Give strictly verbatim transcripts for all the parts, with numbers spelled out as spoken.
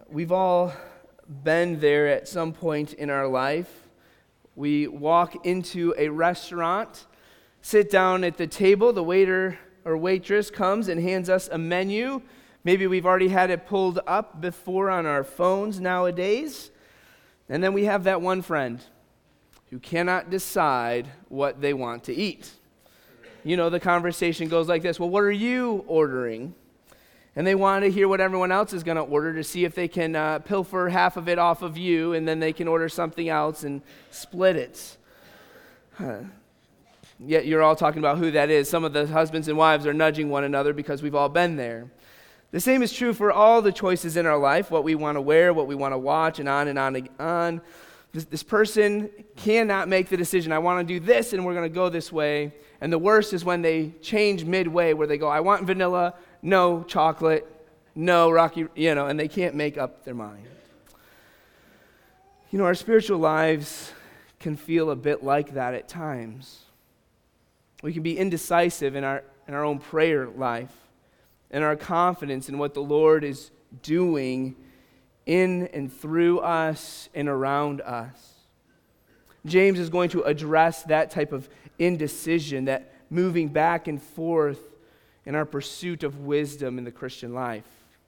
We've all been there at some point in our life. We walk into a restaurant, sit down at the table, the waiter or waitress comes and hands us a menu. Maybe we've already had it pulled up before on our phones nowadays. And then we have that one friend who cannot decide what they want to eat. You know, the conversation goes like this: well, what are you ordering? And they want to hear what everyone else is going to order to see if they can uh, pilfer half of it off of you, and then they can order something else and split it. Huh. Yet you're all talking about who that is. Some of the husbands and wives are nudging one another because we've all been there. The same is true for all the choices in our life, what we want to wear, what we want to watch, and on and on and on. This, this person cannot make the decision, I want to do this, and we're going to go this way. And the worst is when they change midway, where they go, I want vanilla, no chocolate, no rocky, you know, and they can't make up their mind. You know, our spiritual lives can feel a bit like that at times. We can be indecisive in our in our own prayer life, and our confidence in what the Lord is doing in and through us and around us. James is going to address that type of indecision, that moving back and forth in our pursuit of wisdom in the Christian life.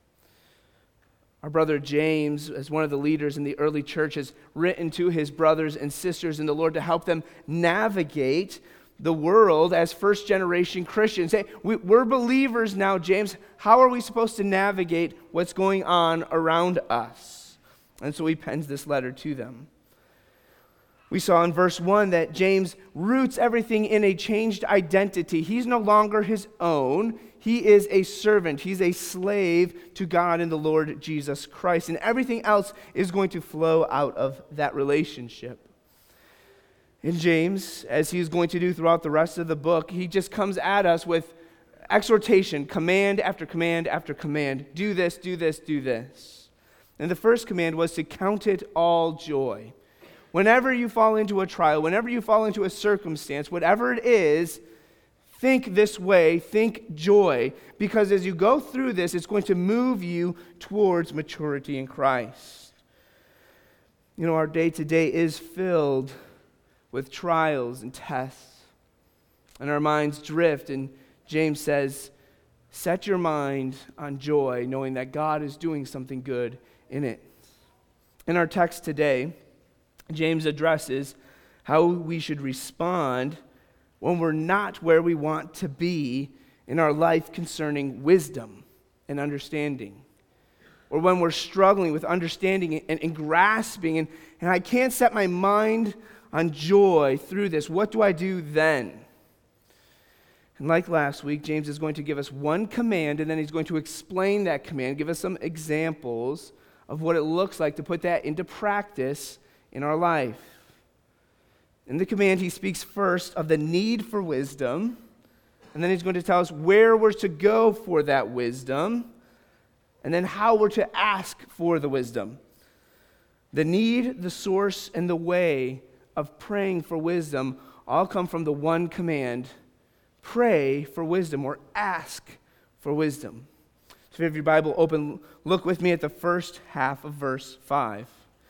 Our brother James, as one of the leaders in the early church, has written to his brothers and sisters in the Lord to help them navigate the world as first-generation Christians. Hey, we, we're believers now, James. How are we supposed to navigate what's going on around us? And so he pens this letter to them. We saw in verse one that James roots everything in a changed identity. He's no longer his own. He is a servant. He's a slave to God and the Lord Jesus Christ. And everything else is going to flow out of that relationship. And James, as he's going to do throughout the rest of the book, he just comes at us with exhortation, command after command after command. Do this, do this, do this. And the first command was to count it all joy. Whenever you fall into a trial, whenever you fall into a circumstance, whatever it is, think this way, think joy, because as you go through this, it's going to move you towards maturity in Christ. You know, our day-to-day is filled with trials and tests, and our minds drift, and James says, set your mind on joy, knowing that God is doing something good in it. In our text today, James addresses how we should respond when we're not where we want to be in our life concerning wisdom and understanding, or when we're struggling with understanding and, and grasping, and, and I can't set my mind on joy through this. What do I do then? And like last week, James is going to give us one command, and then he's going to explain that command, give us some examples of what it looks like to put that into practice in our life. In the command, he speaks first of the need for wisdom, and then he's going to tell us where we're to go for that wisdom, and then how we're to ask for the wisdom. The need, the source, and the way of praying for wisdom all come from the one command: pray for wisdom, or ask for wisdom. So if you have your Bible open, look with me at the first half of verse five.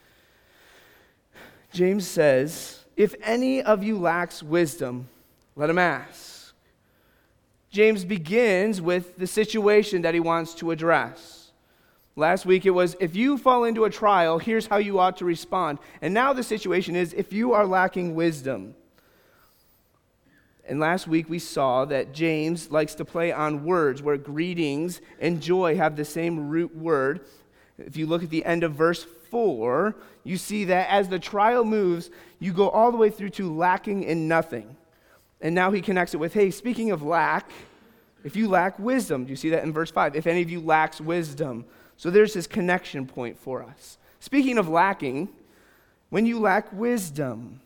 James says, if any of you lacks wisdom, let him ask. James begins with the situation that he wants to address. Last week it was, if you fall into a trial, here's how you ought to respond. And now the situation is, if you are lacking wisdom. And last week we saw that James likes to play on words where greetings and joy have the same root word. If you look at the end of verse four, you see that as the trial moves, you go all the way through to lacking in nothing. And now he connects it with, hey, speaking of lack, if you lack wisdom, do you see that in verse five? If any of you lacks wisdom. So there's this connection point for us. Speaking of lacking, when you lack wisdom,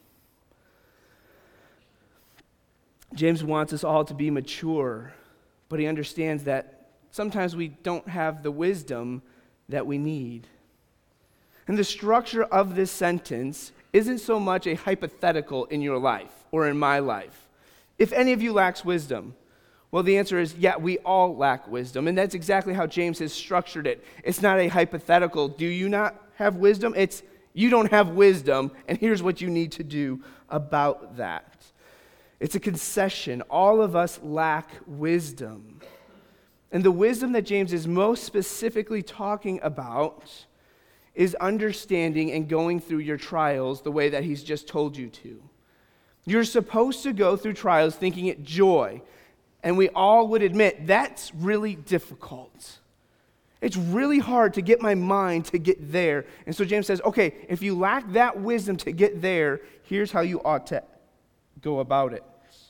James wants us all to be mature, but he understands that sometimes we don't have the wisdom that we need. And the structure of this sentence isn't so much a hypothetical in your life or in my life. If any of you lacks wisdom, Well, the answer is, yeah, we all lack wisdom. And that's exactly how James has structured it. It's not a hypothetical, do you not have wisdom? It's, you don't have wisdom, and here's what you need to do about that. It's a concession. All of us lack wisdom. And the wisdom that James is most specifically talking about is understanding and going through your trials the way that he's just told you to. You're supposed to go through trials thinking it joy. And we all would admit that's really difficult. It's really hard to get my mind to get there. And so James says, okay, if you lack that wisdom to get there, here's how you ought to go about it.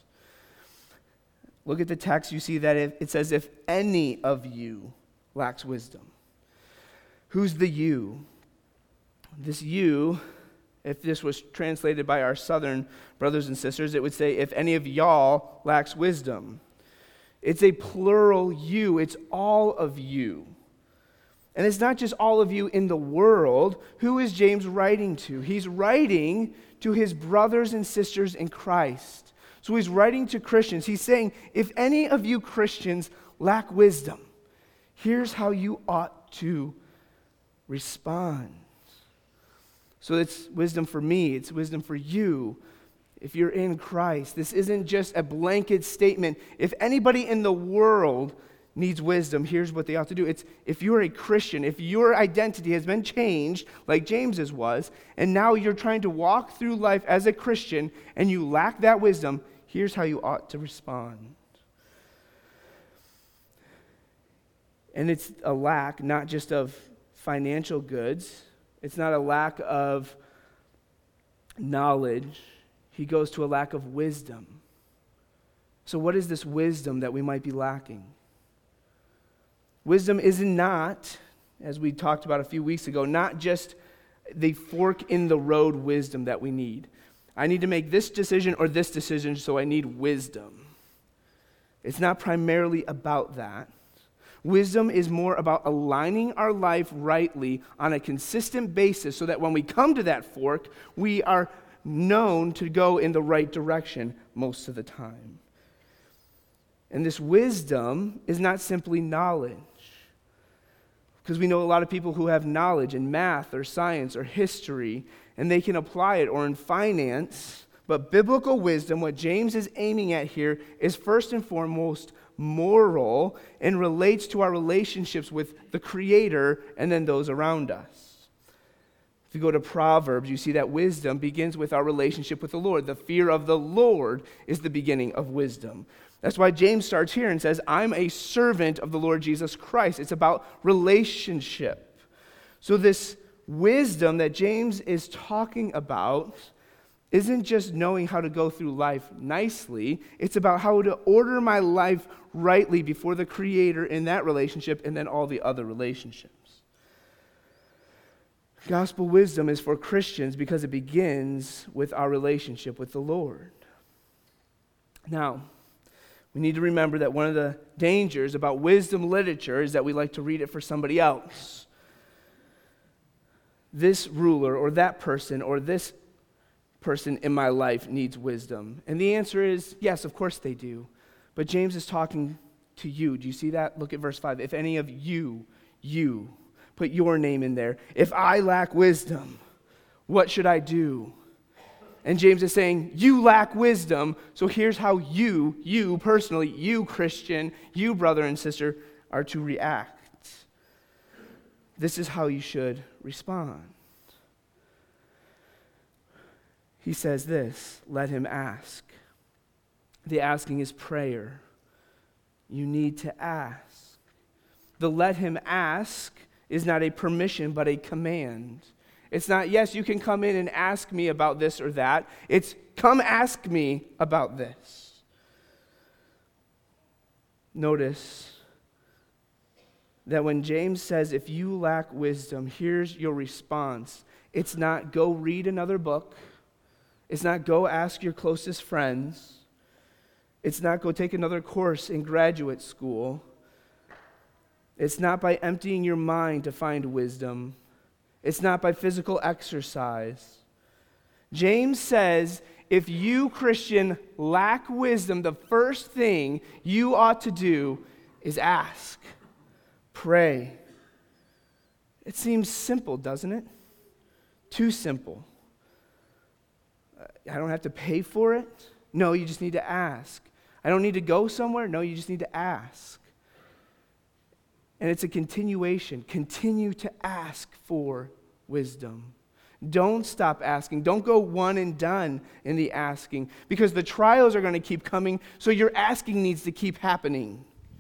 Look at the text, you see that it says, if any of you lacks wisdom. Who's the you? This you, if this was translated by our southern brothers and sisters, it would say, if any of y'all lacks wisdom. It's a plural you, it's all of you. And it's not just all of you in the world. Who is James writing to? He's writing to his brothers and sisters in Christ. So he's writing to Christians. He's saying, if any of you Christians lack wisdom, here's how you ought to respond. So it's wisdom for me. It's wisdom for you. If you're in Christ, this isn't just a blanket statement. If anybody in the world needs wisdom, here's what they ought to do. It's if you're a Christian, if your identity has been changed, like James's was, and now you're trying to walk through life as a Christian and you lack that wisdom, here's how you ought to respond. And it's a lack not just of financial goods. It's not a lack of knowledge. He goes to a lack of wisdom. So what is this wisdom that we might be lacking? Wisdom is not, as we talked about a few weeks ago, not just the fork in the road wisdom that we need. I need to make this decision or this decision, so I need wisdom. It's not primarily about that. Wisdom is more about aligning our life rightly on a consistent basis so that when we come to that fork, we are known to go in the right direction most of the time. And this wisdom is not simply knowledge. Because we know a lot of people who have knowledge in math or science or history, and they can apply it, or in finance. But biblical wisdom, what James is aiming at here, is first and foremost moral and relates to our relationships with the Creator and then those around us. If you go to Proverbs, you see that wisdom begins with our relationship with the Lord. The fear of the Lord is the beginning of wisdom. That's why James starts here and says, I'm a servant of the Lord Jesus Christ. It's about relationship. So this wisdom that James is talking about isn't just knowing how to go through life nicely. It's about how to order my life rightly before the Creator in that relationship and then all the other relationships. Gospel wisdom is for Christians because it begins with our relationship with the Lord. Now, we need to remember that one of the dangers about wisdom literature is that we like to read it for somebody else. This ruler or that person or this person in my life needs wisdom. And the answer is, yes, of course they do. But James is talking to you. Do you see that? Look at verse five. If any of you, you, put your name in there. If I lack wisdom, what should I do? And James is saying, you lack wisdom, so here's how you, you personally, you Christian, you brother and sister, are to react. This is how you should respond. He says this, let him ask. The asking is prayer. You need to ask. The let him ask is not a permission, but a command. It's not, yes, you can come in and ask me about this or that. It's, come ask me about this. Notice that when James says, if you lack wisdom, here's your response. It's not, go read another book. It's not, go ask your closest friends. It's not, go take another course in graduate school. It's not by emptying your mind to find wisdom. It's not by physical exercise. James says, if you, Christian, lack wisdom, the first thing you ought to do is ask, pray. It seems simple, doesn't it? Too simple. I don't have to pay for it. No, you just need to ask. I don't need to go somewhere. No, you just need to ask. And it's a continuation. Continue to ask for wisdom. Don't stop asking. Don't go one and done in the asking, because the trials are going to keep coming, so your asking needs to keep happening.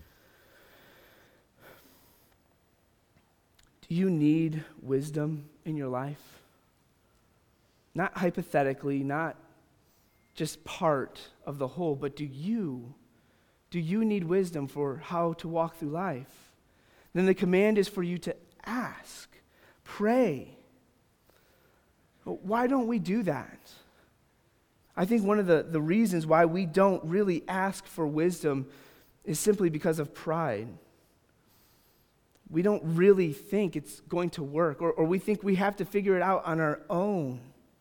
Do you need wisdom in your life? Not hypothetically, not just part of the whole, but do you? Do you need wisdom for how to walk through life? Then the command is for you to ask, pray. Why don't we do that? I think one of the, the reasons why we don't really ask for wisdom is simply because of pride. We don't really think it's going to work, or, or we think we have to figure it out on our own.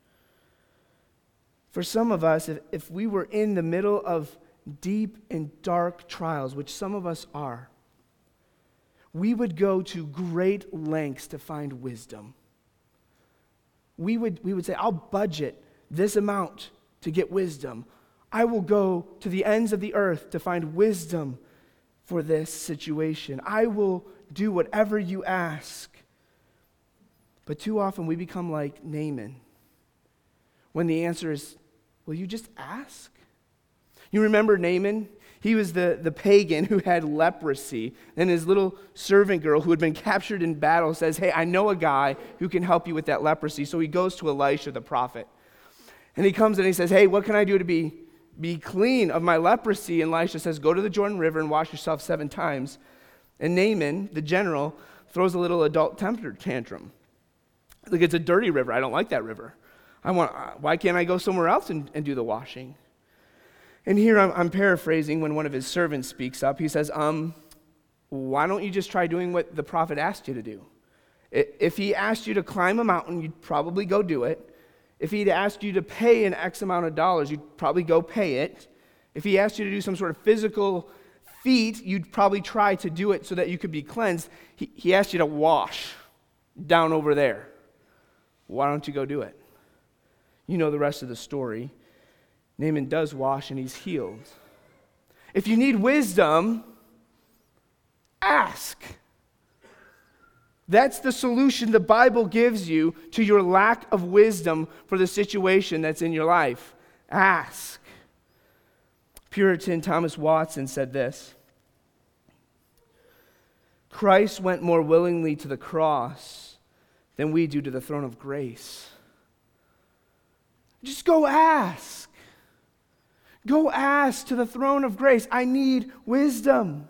For some of us, if, if we were in the middle of deep and dark trials, which some of us are, we would go to great lengths to find wisdom. We would, we would say, I'll budget this amount to get wisdom. I will go to the ends of the earth to find wisdom for this situation. I will do whatever you ask. But too often we become like Naaman, when the answer is, will you just ask? You remember Naaman? He was the, the pagan who had leprosy, and his little servant girl who had been captured in battle says, hey, I know a guy who can help you with that leprosy. So he goes to Elisha the prophet. And he comes and he says, hey, what can I do to be, be clean of my leprosy? And Elisha says, go to the Jordan River and wash yourself seven times. And Naaman, the general, throws a little adult temper tantrum. Like, it's a dirty river. I don't like that river. I want. Why can't I go somewhere else and, and do the washing? And here I'm, I'm paraphrasing when one of his servants speaks up. He says, um, why don't you just try doing what the prophet asked you to do? If he asked you to climb a mountain, you'd probably go do it. If he'd asked you to pay an X amount of dollars, you'd probably go pay it. If he asked you to do some sort of physical feat, you'd probably try to do it so that you could be cleansed. He, he asked you to wash down over there. Why don't you go do it? You know the rest of the story. Naaman does wash and he's healed. If you need wisdom, ask. That's the solution the Bible gives you to your lack of wisdom for the situation that's in your life. Ask. Puritan Thomas Watson said this: Christ went more willingly to the cross than we do to the throne of grace. Just go ask. Go ask to the throne of grace. I need wisdom.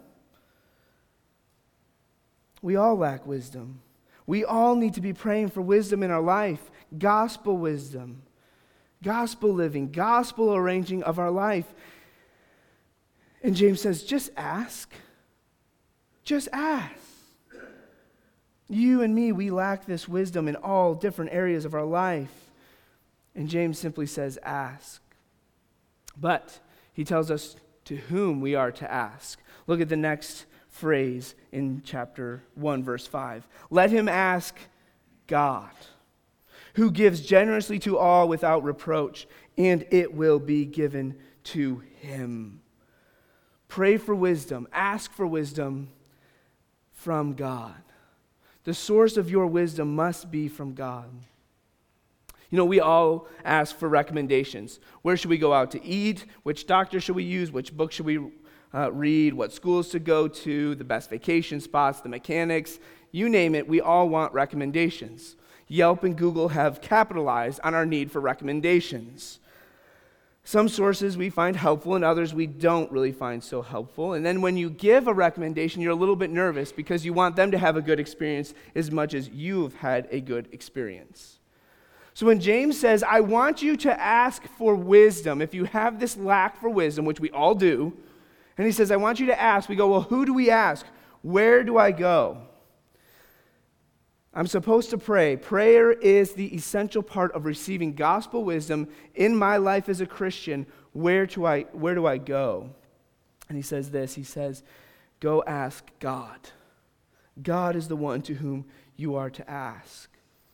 We all lack wisdom. We all need to be praying for wisdom in our life. Gospel wisdom. Gospel living. Gospel arranging of our life. And James says, just ask. Just ask. You and me, we lack this wisdom in all different areas of our life. And James simply says, ask. But he tells us to whom we are to ask. Look at the next phrase in chapter one, verse five. Let him ask God, who gives generously to all without reproach, and it will be given to him. Pray for wisdom. Ask for wisdom from God. The source of your wisdom must be from God. You know, we all ask for recommendations. Where should we go out to eat? Which doctor should we use? Which book should we uh, read? What schools to go to? The best vacation spots, the mechanics. You name it, we all want recommendations. Yelp and Google have capitalized on our need for recommendations. Some sources we find helpful and others we don't really find so helpful. And then when you give a recommendation, you're a little bit nervous because you want them to have a good experience as much as you've had a good experience. So when James says, I want you to ask for wisdom, if you have this lack for wisdom, which we all do, and he says, I want you to ask, we go, well, who do we ask? Where do I go? I'm supposed to pray. Prayer is the essential part of receiving gospel wisdom in my life as a Christian. Where do I, where do I go? And he says this, he says, go ask God. God is the one to whom you are to ask.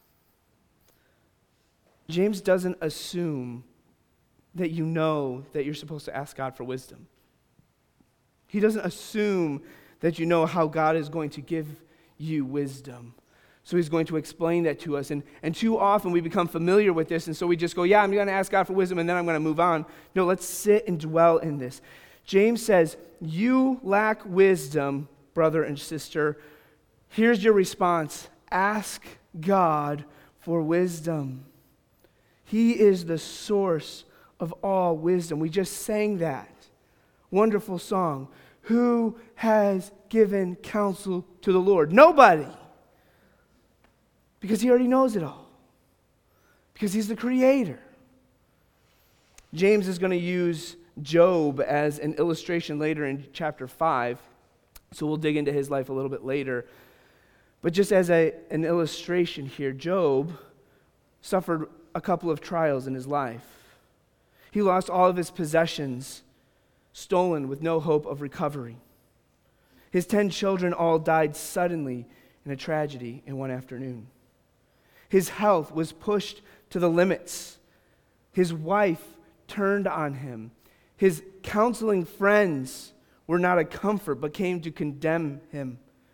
James doesn't assume that you know that you're supposed to ask God for wisdom. He doesn't assume that you know how God is going to give you wisdom. So he's going to explain that to us. And, and too often we become familiar with this, and so we just go, yeah, I'm going to ask God for wisdom, and then I'm going to move on. No, let's sit and dwell in this. James says, you lack wisdom, brother and sister. Here's your response. Ask God for wisdom. He is the source of all wisdom. We just sang that wonderful song. Who has given counsel to the Lord? Nobody. Because he already knows it all. Because he's the creator. James is going to use Job as an illustration later in chapter five. So we'll dig into his life a little bit later. But just as a, an illustration here, Job suffered a couple of trials in his life. He lost all of his possessions, stolen with no hope of recovery. His ten children all died suddenly in a tragedy in one afternoon. His health was pushed to the limits. His wife turned on him. His counseling friends were not a comfort, but came to condemn him.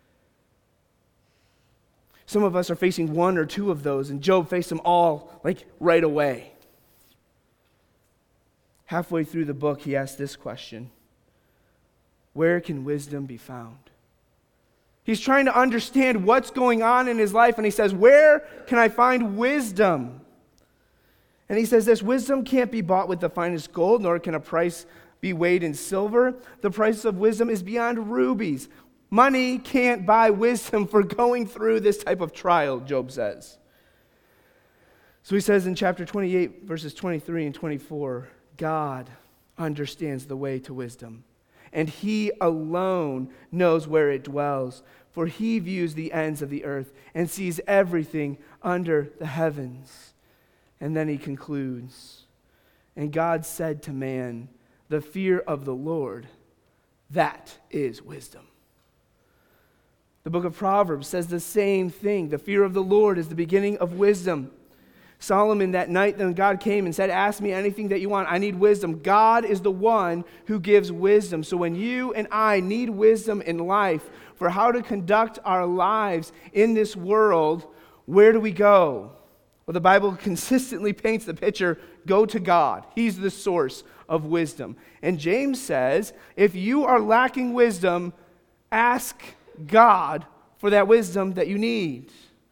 Some of us are facing one or two of those, and Job faced them all, like, right away. Halfway through the book, he asked this question: where can wisdom be found? He's trying to understand what's going on in his life, and he says, where can I find wisdom? And he says this, wisdom can't be bought with the finest gold, nor can a price be weighed in silver. The price of wisdom is beyond rubies. Money can't buy wisdom for going through this type of trial, Job says. So he says in chapter twenty-eight, verses twenty-three and twenty-four, God understands the way to wisdom, and he alone knows where it dwells, for he views the ends of the earth and sees everything under the heavens. And then he concludes, and God said to man, the fear of the Lord, that is wisdom. The book of Proverbs says the same thing. The fear of the Lord is the beginning of wisdom. Solomon, that night, then God came and said, ask me anything that you want. I need wisdom. God is the one who gives wisdom. So when you and I need wisdom in life for how to conduct our lives in this world, where do we go? Well, the Bible consistently paints the picture, go to God. He's the source of wisdom. And James says, if you are lacking wisdom, ask God for that wisdom that you need.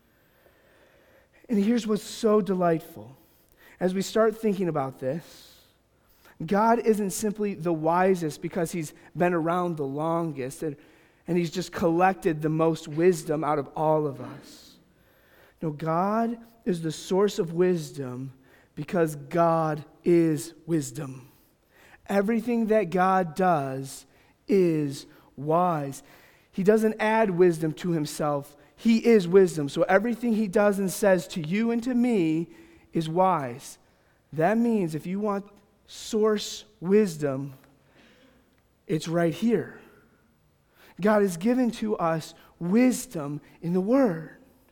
And here's what's so delightful. As we start thinking about this, God isn't simply the wisest because he's been around the longest and, and he's just collected the most wisdom out of all of us. No, God is the source of wisdom because God is wisdom. Everything that God does is wise. He doesn't add wisdom to himself. He is wisdom. So everything he does and says to you and to me is wise. That means if you want source wisdom, it's right here. God has given to us wisdom in the Word.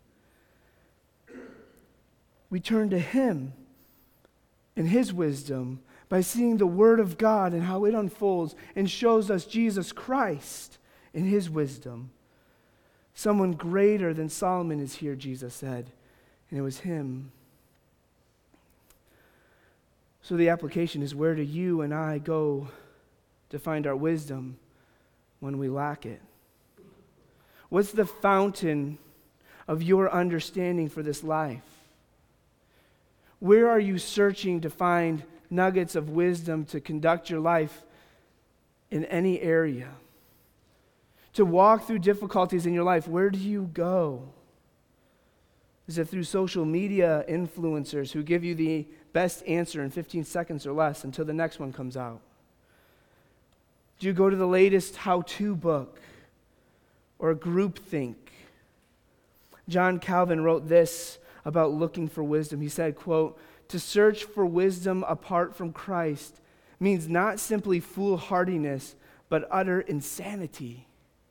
We turn to him and his wisdom by seeing the Word of God and how it unfolds and shows us Jesus Christ in his wisdom. Someone greater than Solomon is here, Jesus said, and it was him. So the application is, where do you and I go to find our wisdom when we lack it? What's the fountain of your understanding for this life? Where are you searching to find nuggets of wisdom to conduct your life in any area? To walk through difficulties in your life, where do you go? Is it through social media influencers who give you the best answer in fifteen seconds or less until the next one comes out? Do you go to the latest how-to book or groupthink? John Calvin wrote this about looking for wisdom. He said, quote, "To search for wisdom apart from Christ means not simply foolhardiness, but utter insanity."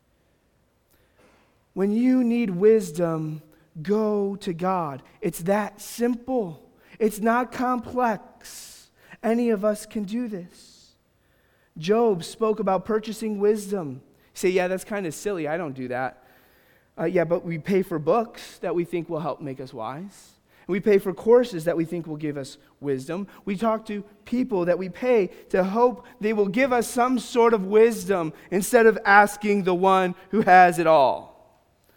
When you need wisdom, go to God. It's that simple. It's not complex. Any of us can do this. Job spoke about purchasing wisdom. You say, yeah, that's kind of silly. I don't do that. Uh, yeah, but we pay for books that we think will help make us wise. We pay for courses that we think will give us wisdom. We talk to people that we pay to hope they will give us some sort of wisdom instead of asking the one who has it all.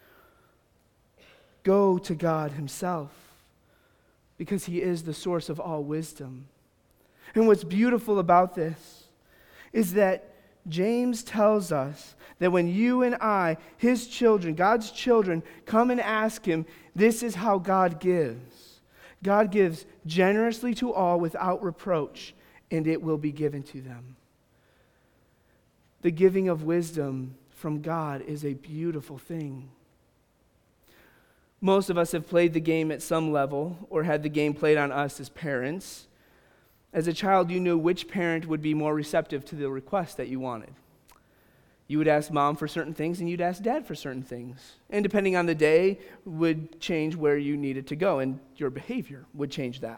Go to God himself, because he is the source of all wisdom. And what's beautiful about this is that James tells us that when you and I, his children, God's children, come and ask him, this is how God gives. God gives generously to all without reproach, and it will be given to them. The giving of wisdom from God is a beautiful thing. Most of us have played the game at some level or had the game played on us as parents. As a child, you knew which parent would be more receptive to the request that you wanted. You would ask mom for certain things, and you'd ask dad for certain things. And depending on the day, would change where you needed to go, and your behavior would change that.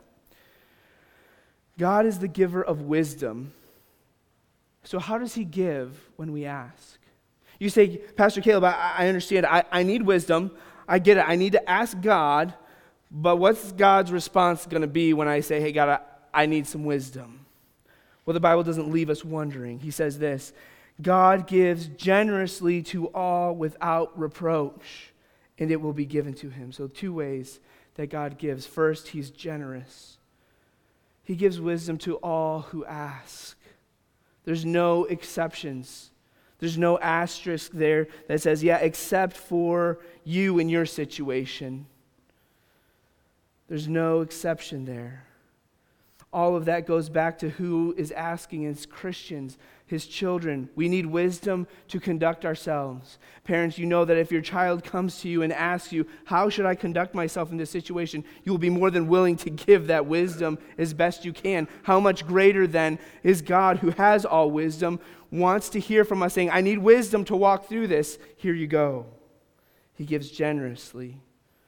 God is the giver of wisdom. So how does he give when we ask? You say, Pastor Caleb, I, I understand. I, I need wisdom. I get it. I need to ask God, but what's God's response going to be when I say, hey, God, I, I need some wisdom? Well, the Bible doesn't leave us wondering. He says this, God gives generously to all without reproach, and it will be given to him. So two ways that God gives. First, he's generous. He gives wisdom to all who ask. There's no exceptions. There's no asterisk there that says, yeah, except for you in your situation. There's no exception there. All of that goes back to who is asking. It's Christians, his children. We need wisdom to conduct ourselves. Parents, you know that if your child comes to you and asks you, how should I conduct myself in this situation? You will be more than willing to give that wisdom as best you can. How much greater then is God, who has all wisdom, wants to hear from us saying, I need wisdom to walk through this. Here you go. He gives generously.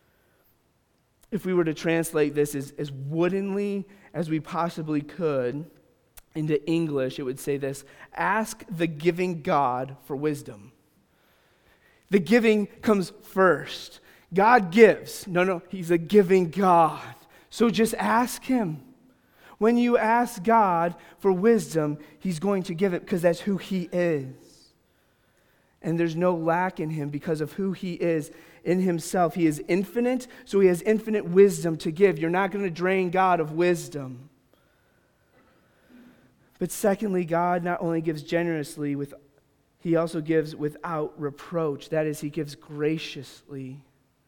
If we were to translate this as, as woodenly as we possibly could into English, it would say this: ask the giving God for wisdom. The giving comes first. God gives. No, no, he's a giving God. So just ask him. When you ask God for wisdom, he's going to give it because that's who he is. And there's no lack in him because of who he is in himself. He is infinite, so he has infinite wisdom to give. You're not going to drain God of wisdom. But secondly, God not only gives generously, with, he also gives without reproach. That is, he gives graciously.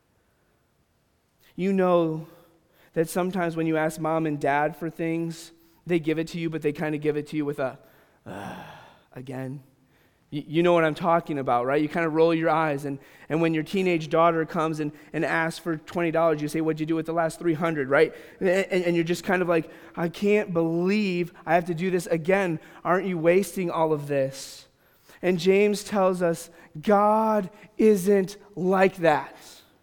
You know that sometimes when you ask mom and dad for things, they give it to you, but they kind of give it to you with a, uh, again. You know what I'm talking about, right? You kind of roll your eyes, and, and when your teenage daughter comes and, and asks for twenty dollars, you say, what'd you do with the last three hundred, right? And, and you're just kind of like, I can't believe I have to do this again. Aren't you wasting all of this? And James tells us, God isn't like that.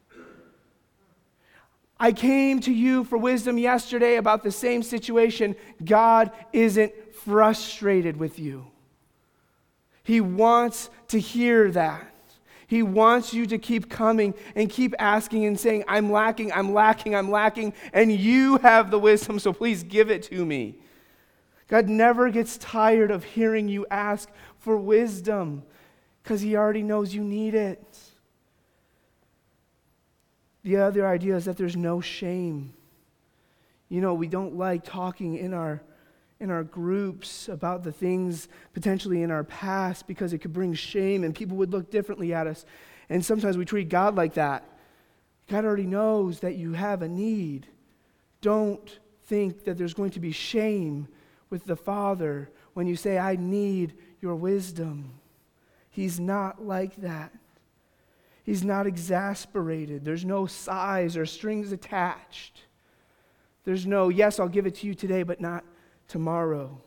I came to you for wisdom yesterday about the same situation. God isn't frustrated with you. He wants to hear that. He wants you to keep coming and keep asking and saying, I'm lacking, I'm lacking, I'm lacking, and you have the wisdom, so please give it to me. God never gets tired of hearing you ask for wisdom because he already knows you need it. The other idea is that there's no shame. You know, we don't like talking in our in our groups about the things potentially in our past because it could bring shame and people would look differently at us. And sometimes we treat God like that. God already knows that you have a need. Don't think that there's going to be shame with the Father when you say, I need your wisdom. He's not like that. He's not exasperated. There's no sighs or strings attached. There's no, yes, I'll give it to you today, but not tomorrow.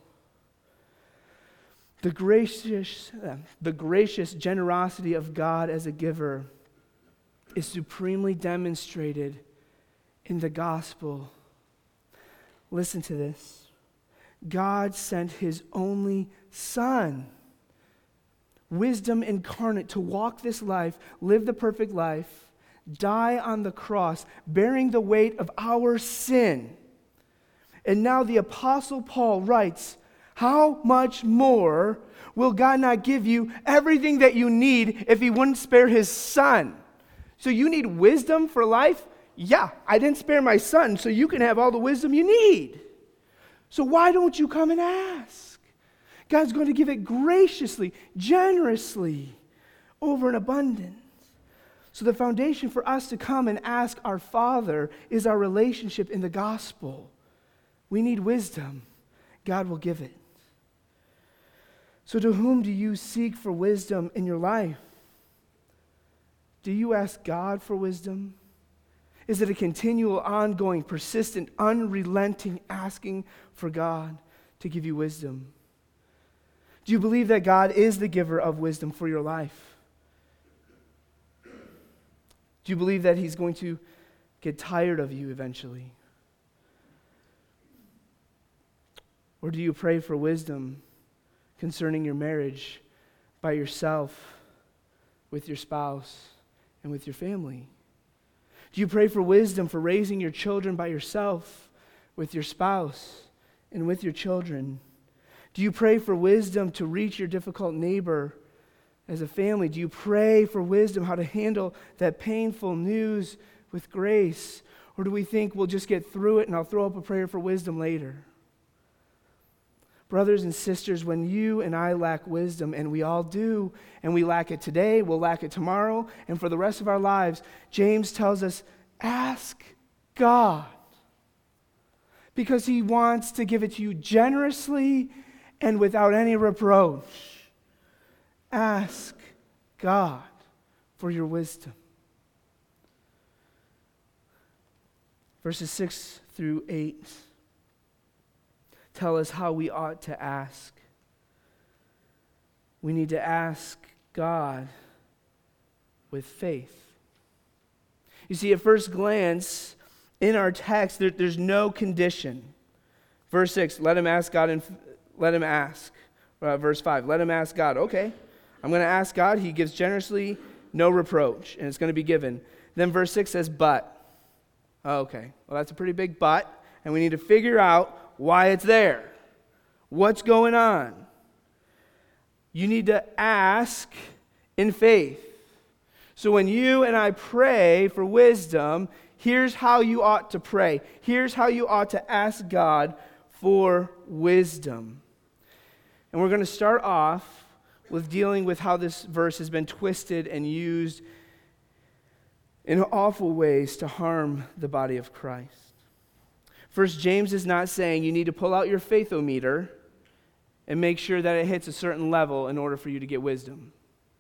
The gracious, uh, the gracious generosity of God as a giver is supremely demonstrated in the gospel. Listen to this. God sent his only Son, wisdom incarnate, to walk this life, live the perfect life, die on the cross, bearing the weight of our sin. And now the Apostle Paul writes, how much more will God not give you everything that you need if he wouldn't spare his Son? So you need wisdom for life? Yeah, I didn't spare my Son, so you can have all the wisdom you need. So why don't you come and ask? God's going to give it graciously, generously, over an abundance. So the foundation for us to come and ask our Father is our relationship in the gospel. We need wisdom. God will give it. So to whom do you seek for wisdom in your life? Do you ask God for wisdom? Is it a continual, ongoing, persistent, unrelenting asking for God to give you wisdom? Do you believe that God is the giver of wisdom for your life? Do you believe that he's going to get tired of you eventually? Or do you pray for wisdom concerning your marriage by yourself, with your spouse, and with your family? Do you pray for wisdom for raising your children by yourself, with your spouse, and with your children? Do you pray for wisdom to reach your difficult neighbor as a family? Do you pray for wisdom how to handle that painful news with grace? Or do we think we'll just get through it and I'll throw up a prayer for wisdom later? Brothers and sisters, when you and I lack wisdom, and we all do, and we lack it today, we'll lack it tomorrow, and for the rest of our lives, James tells us, ask God. Because he wants to give it to you generously and without any reproach. Ask God for your wisdom. Verses six through eight tell us how we ought to ask. We need to ask God with faith. You see, at first glance, in our text, there, there's no condition. Verse six, let him ask God and let him ask. Uh, verse five, let him ask God. Okay, I'm going to ask God. He gives generously, no reproach, and it's going to be given. Then verse six says, but. Oh, okay, well, that's a pretty big but, and we need to figure out why it's there. What's going on? You need to ask in faith. So when you and I pray for wisdom, here's how you ought to pray. Here's how you ought to ask God for wisdom. And we're going to start off with dealing with how this verse has been twisted and used in awful ways to harm the body of Christ. First, James is not saying you need to pull out your faithometer and make sure that it hits a certain level in order for you to get wisdom.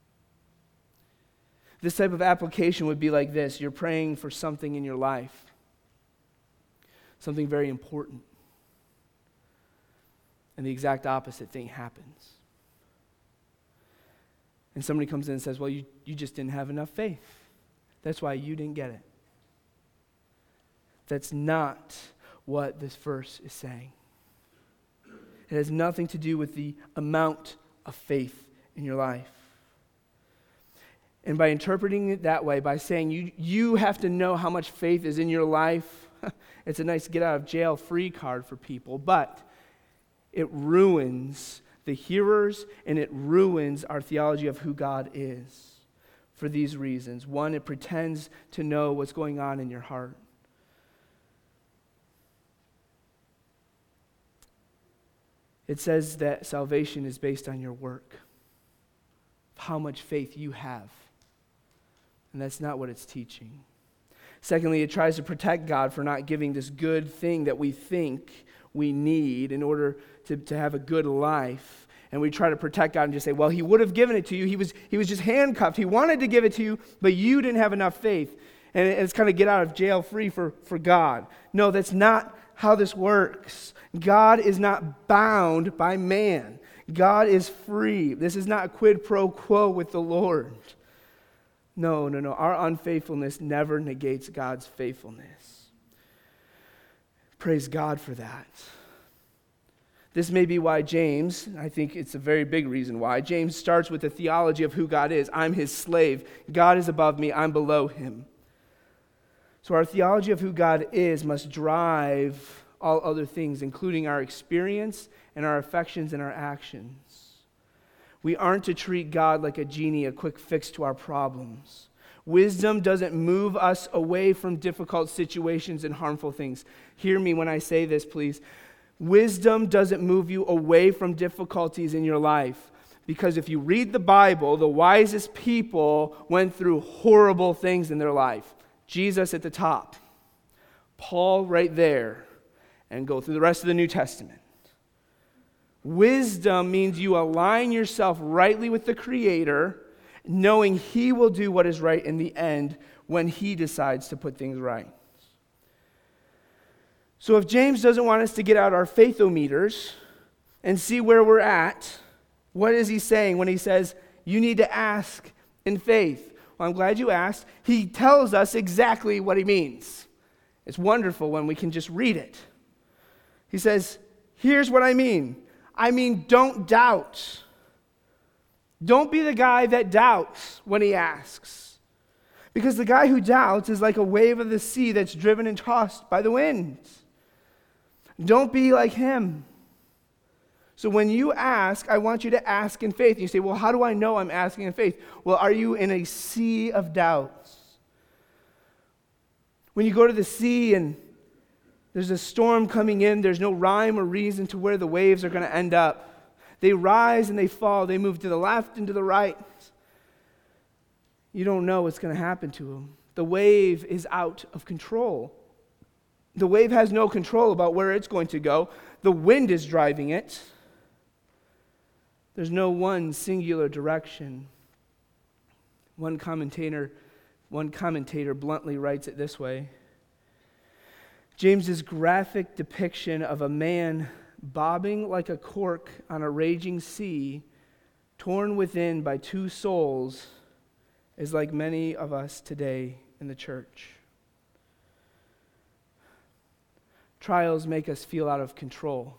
This type of application would be like this. You're praying for something in your life, something very important, and the exact opposite thing happens. And somebody comes in and says, well, you, you just didn't have enough faith. That's why you didn't get it. That's not what this verse is saying. It has nothing to do with the amount of faith in your life. And by interpreting it that way, by saying you, you have to know how much faith is in your life, it's a nice get out of jail free card for people, but it ruins the hearers and it ruins our theology of who God is for these reasons. One, it pretends to know what's going on in your heart. It says that salvation is based on your work, how much faith you have. And that's not what it's teaching. Secondly, it tries to protect God for not giving this good thing that we think we need in order to, to have a good life. And we try to protect God and just say, well, he would have given it to you. He was, he was just handcuffed. He wanted to give it to you, but you didn't have enough faith. And it's kind of get out of jail free for, for God. No, that's not how this works. God is not bound by man. God is free. This is not a quid pro quo with the Lord. No, no, no. Our unfaithfulness never negates God's faithfulness. Praise God for that. This may be why James, I think it's a very big reason why, James starts with the theology of who God is. I'm his slave. God is above me. I'm below him. So our theology of who God is must drive all other things, including our experience and our affections and our actions. We aren't to treat God like a genie, a quick fix to our problems. Wisdom doesn't move us away from difficult situations and harmful things. Hear me when I say this, please. Wisdom doesn't move you away from difficulties in your life. Because if you read the Bible, the wisest people went through horrible things in their life. Jesus at the top. Paul right there. And go through the rest of the New Testament. Wisdom means you align yourself rightly with the Creator, knowing He will do what is right in the end when He decides to put things right. So if James doesn't want us to get out our faithometers and see where we're at, what is he saying when he says, you need to ask in faith? Well, I'm glad you asked. He tells us exactly what he means. It's wonderful when we can just read it. He says, here's what I mean. I mean, don't doubt. Don't be the guy that doubts when he asks. Because the guy who doubts is like a wave of the sea that's driven and tossed by the wind. Don't be like him. So when you ask, I want you to ask in faith. You say, well, how do I know I'm asking in faith? Well, are you in a sea of doubts? When you go to the sea and there's a storm coming in, there's no rhyme or reason to where the waves are going to end up. They rise and they fall. They move to the left and to the right. You don't know what's going to happen to them. The wave is out of control. The wave has no control about where it's going to go. The wind is driving it. There's no one singular direction. One commentator, one commentator bluntly writes it this way. James's graphic depiction of a man bobbing like a cork on a raging sea, torn within by two souls, is like many of us today in the church. Trials make us feel out of control.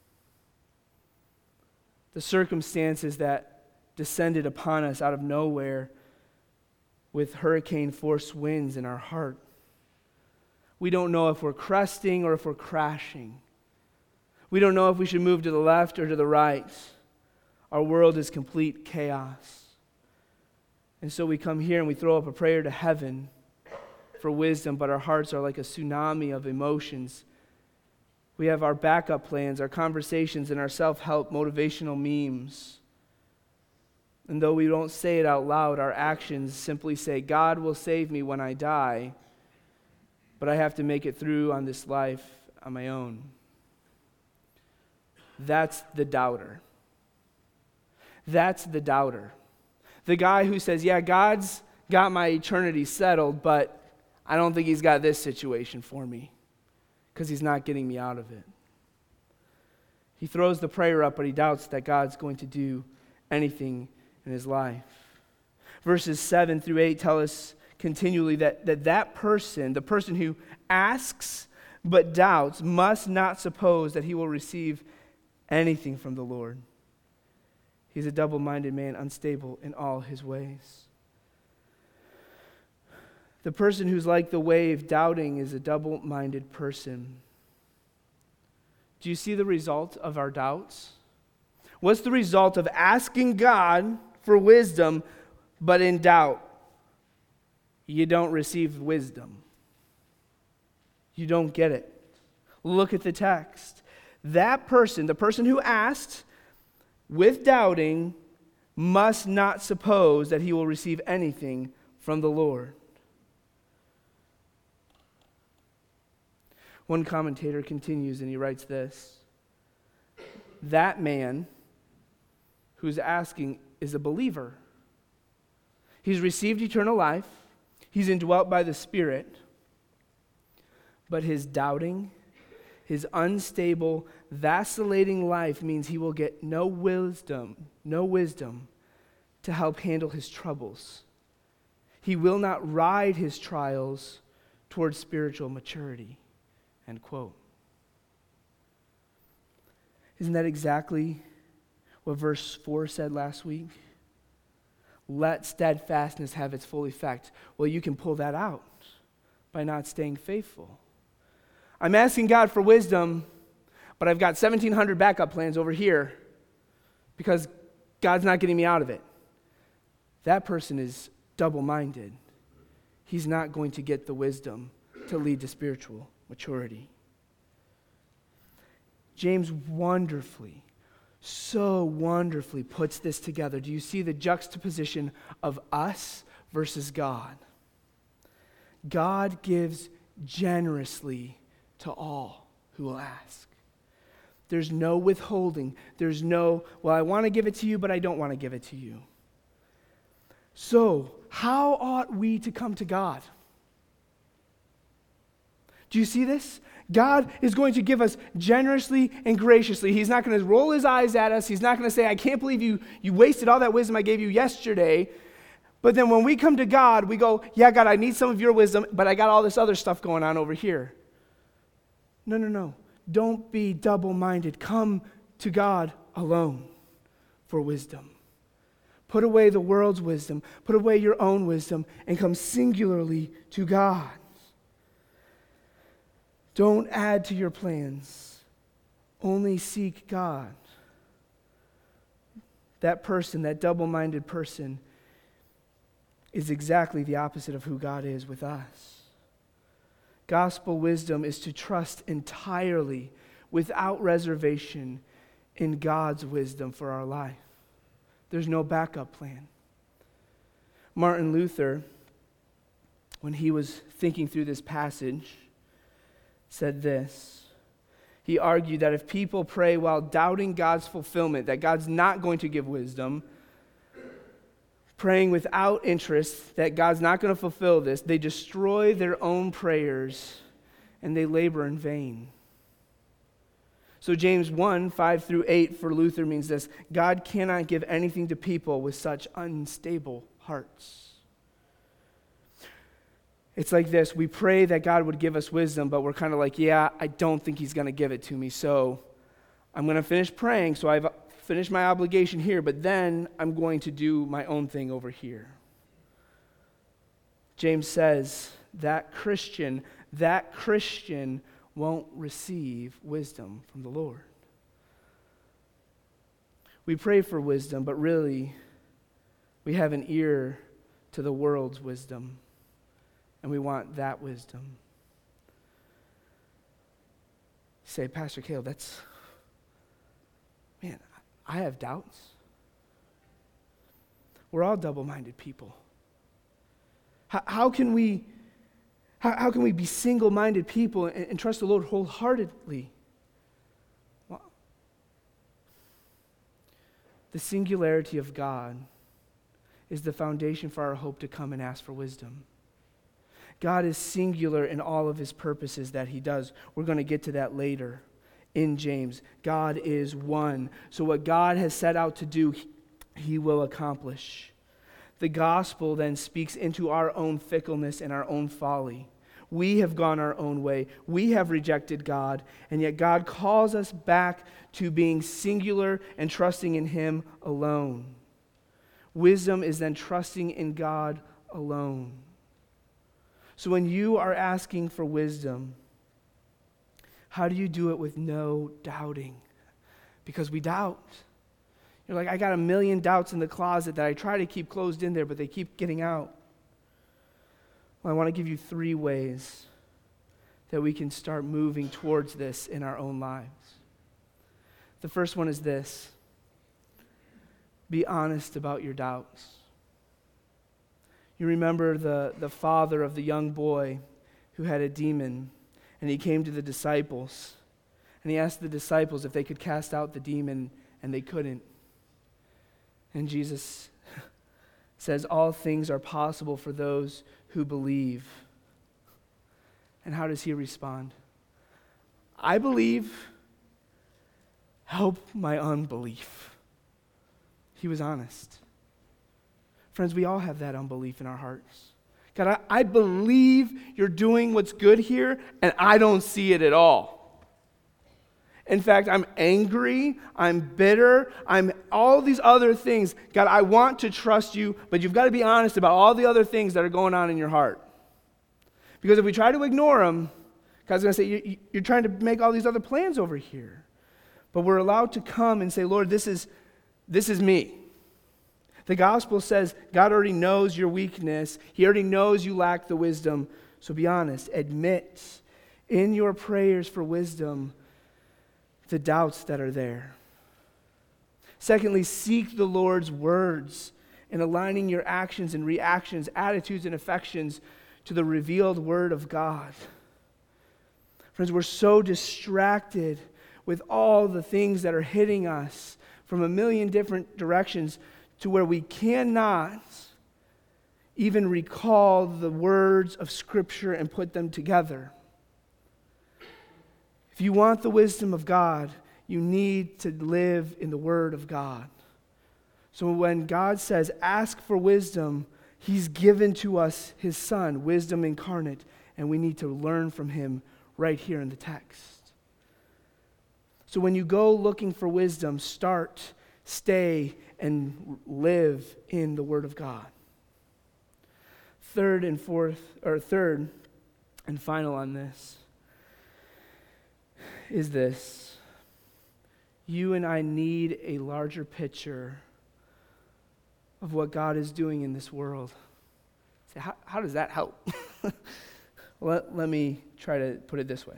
The circumstances that descended upon us out of nowhere with hurricane-force winds in our heart. We don't know if we're cresting or if we're crashing. We don't know if we should move to the left or to the right. Our world is complete chaos. And so we come here and we throw up a prayer to heaven for wisdom, but our hearts are like a tsunami of emotions. We have our backup plans, our conversations, and our self-help motivational memes. And though we don't say it out loud, our actions simply say, God will save me when I die, but I have to make it through on this life on my own. That's the doubter. That's the doubter. The guy who says, yeah, God's got my eternity settled, but I don't think he's got this situation for me because he's not getting me out of it. He throws the prayer up, but he doubts that God's going to do anything in his life. Verses seven through eight tell us continually that, that that person, the person who asks but doubts, must not suppose that he will receive anything from the Lord. He's a double-minded man, unstable in all his ways. The person who's like the wave, doubting, is a double-minded person. Do you see the result of our doubts? What's the result of asking God for wisdom, but in doubt? You don't receive wisdom. You don't get it. Look at the text. That person, the person who asked with doubting, must not suppose that he will receive anything from the Lord. One commentator continues and he writes this. That man who's asking is a believer. He's received eternal life. He's indwelt by the Spirit. But his doubting, his unstable, vacillating life means he will get no wisdom, no wisdom to help handle his troubles. He will not ride his trials towards spiritual maturity. End quote. Isn't that exactly what verse four said last week? Let steadfastness have its full effect. Well, you can pull that out by not staying faithful. I'm asking God for wisdom, but I've got seventeen hundred backup plans over here because God's not getting me out of it. That person is double-minded. He's not going to get the wisdom to lead to spiritual maturity. James wonderfully, so wonderfully puts this together. Do you see the juxtaposition of us versus God? God gives generously to all who will ask. There's no withholding. There's no, well, I want to give it to you, but I don't want to give it to you. So, how ought we to come to God? Do you see this? God is going to give us generously and graciously. He's not going to roll his eyes at us. He's not going to say, I can't believe you, you wasted all that wisdom I gave you yesterday. But then when we come to God, we go, yeah, God, I need some of your wisdom, but I got all this other stuff going on over here. No, no, no. Don't be double-minded. Come to God alone for wisdom. Put away the world's wisdom. Put away your own wisdom and come singularly to God. Don't add to your plans. Only seek God. That person, that double-minded person, is exactly the opposite of who God is with us. Gospel wisdom is to trust entirely, without reservation, in God's wisdom for our life. There's no backup plan. Martin Luther, when he was thinking through this passage, said this. He argued that if people pray while doubting God's fulfillment, that God's not going to give wisdom, praying without interest, that God's not going to fulfill this, they destroy their own prayers and they labor in vain. So James one, five through eight for Luther means this: God cannot give anything to people with such unstable hearts. It's like this: we pray that God would give us wisdom, but we're kind of like, yeah, I don't think he's going to give it to me, so I'm going to finish praying, so I've finished my obligation here, but then I'm going to do my own thing over here. James says that Christian, that Christian won't receive wisdom from the Lord. We pray for wisdom, but really, we have an ear to the world's wisdom, and we want that wisdom. You say, Pastor Caleb, that's, man, I have doubts. We're all double-minded people. How, how can we how, how can we be single-minded people and, and trust the Lord wholeheartedly? Well, the singularity of God is the foundation for our hope to come and ask for wisdom. God is singular in all of his purposes that he does. We're going to get to that later in James. God is one. So what God has set out to do, he will accomplish. The gospel then speaks into our own fickleness and our own folly. We have gone our own way. We have rejected God, and yet God calls us back to being singular and trusting in him alone. Wisdom is then trusting in God alone. So when you are asking for wisdom, how do you do it with no doubting? Because we doubt. You're like, I got a million doubts in the closet that I try to keep closed in there, but they keep getting out. Well, I want to give you three ways that we can start moving towards this in our own lives. The first one is this: be honest about your doubts. You remember the, the father of the young boy who had a demon, and he came to the disciples, and he asked the disciples if they could cast out the demon, and they couldn't. And Jesus says all things are possible for those who believe. And how does he respond? I believe, help my unbelief. He was honest. Friends, we all have that unbelief in our hearts. God, I, I believe you're doing what's good here, and I don't see it at all. In fact, I'm angry, I'm bitter, I'm all these other things. God, I want to trust you, but you've got to be honest about all the other things that are going on in your heart. Because if we try to ignore them, God's going to say, you, you're trying to make all these other plans over here. But we're allowed to come and say, Lord, this is, this is me. The gospel says God already knows your weakness. He already knows you lack the wisdom. So be honest. Admit in your prayers for wisdom the doubts that are there. Secondly, seek the Lord's words in aligning your actions and reactions, attitudes and affections to the revealed word of God. Friends, we're so distracted with all the things that are hitting us from a million different directions to where we cannot even recall the words of Scripture and put them together. If you want the wisdom of God, you need to live in the Word of God. So when God says, ask for wisdom, He's given to us His Son, wisdom incarnate, and we need to learn from Him right here in the text. So when you go looking for wisdom, start, stay, and live in the Word of God. Third and fourth, or third and final on this, is this. You and I need a larger picture of what God is doing in this world. So how, how does that help? let, let me try to put it this way.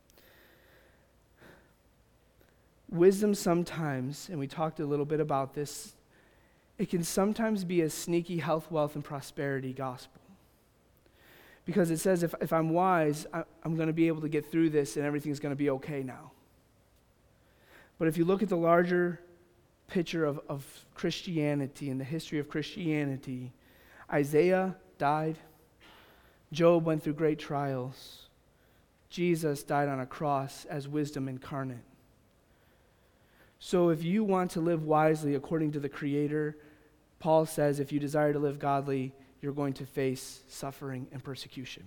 Wisdom sometimes, and we talked a little bit about this, it can sometimes be a sneaky health, wealth, and prosperity gospel. Because it says if, if I'm wise, I, I'm going to be able to get through this and everything's going to be okay now. But if you look at the larger picture of, of Christianity and the history of Christianity, Isaiah died. Job went through great trials. Jesus died on a cross as wisdom incarnate. So if you want to live wisely according to the Creator, Paul says if you desire to live godly, you're going to face suffering and persecution.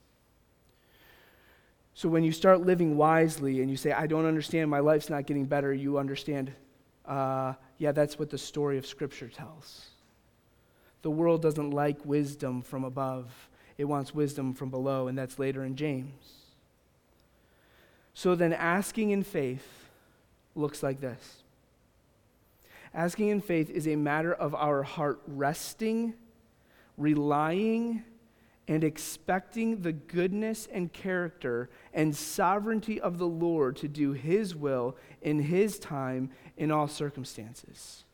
So when you start living wisely and you say, I don't understand, my life's not getting better, you understand, uh, yeah, that's what the story of Scripture tells. The world doesn't like wisdom from above. It wants wisdom from below, and that's later in James. So then asking in faith looks like this. Asking in faith is a matter of our heart resting, relying, and expecting the goodness and character and sovereignty of the Lord to do His will in His time in all circumstances.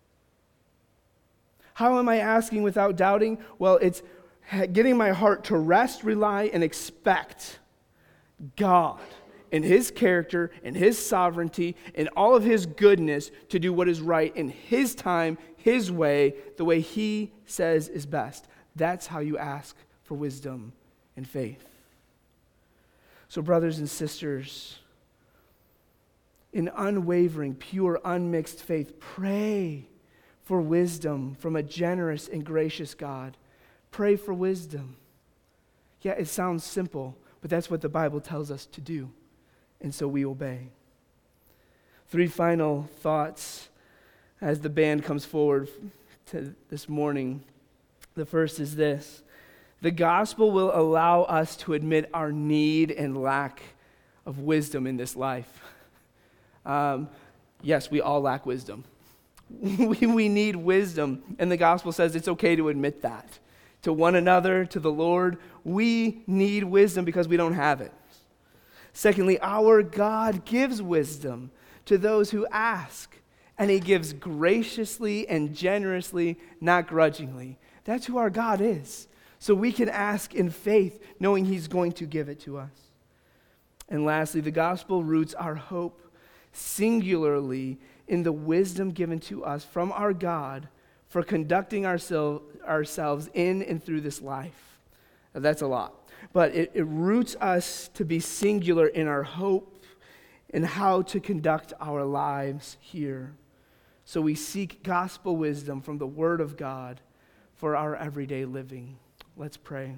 How am I asking without doubting? Well, it's getting my heart to rest, rely, and expect God in His character, in His sovereignty, in all of His goodness to do what is right in His time, His way, the way He says is best. That's how you ask for wisdom and faith. So brothers and sisters, in unwavering, pure, unmixed faith, pray for wisdom from a generous and gracious God. Pray for wisdom. Yeah, it sounds simple, but that's what the Bible tells us to do. And so we obey. Three final thoughts as the band comes forward to this morning. The first is this. The gospel will allow us to admit our need and lack of wisdom in this life. Um, yes, we all lack wisdom. we, we need wisdom, and the gospel says it's okay to admit that. To one another, to the Lord, we need wisdom because we don't have it. Secondly, our God gives wisdom to those who ask, and He gives graciously and generously, not grudgingly. That's who our God is. So we can ask in faith, knowing He's going to give it to us. And lastly, the gospel roots our hope singularly in the wisdom given to us from our God for conducting oursel- ourselves in and through this life. Now, that's a lot. But it, it roots us to be singular in our hope and how to conduct our lives here. So we seek gospel wisdom from the Word of God for our everyday living. Let's pray.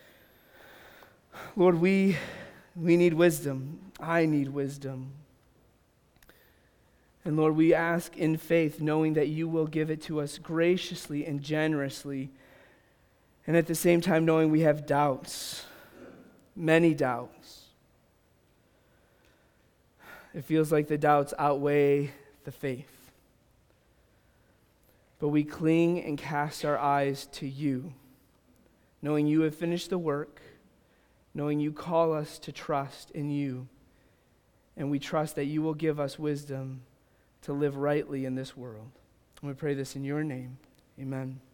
Lord, we, we need wisdom. I need wisdom. And Lord, we ask in faith, knowing that you will give it to us graciously and generously, and at the same time knowing we have doubts, many doubts. It feels like the doubts outweigh the faith. But we cling and cast our eyes to you, knowing you have finished the work, knowing you call us to trust in you, and we trust that you will give us wisdom to live rightly in this world. And we pray this in your name. Amen.